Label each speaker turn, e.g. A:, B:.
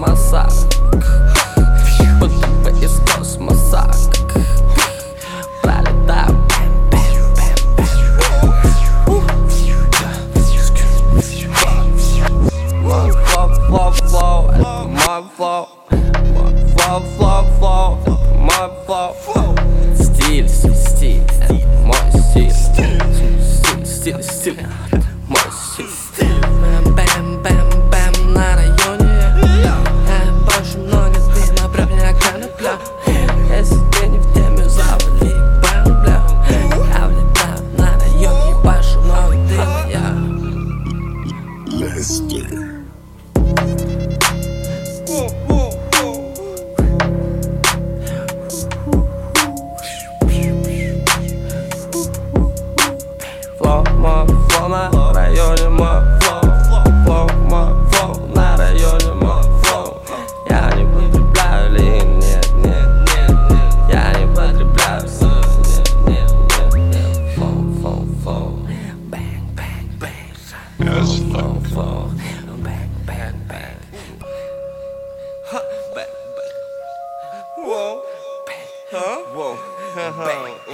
A: тормоза, будто бы из космоса. Пролетаю. Мой флоу, это мой флоу. Мой флоу, это мой флоу. Стиль, это мой стиль. Стиль, это мой стиль. Бэм-бэм-бэм на районе. Больше много дыма, правильно конопля. Если ты не в теме, завали бэм, бля. Я влетаю на районе, ебашу много дыма, я. Flow, my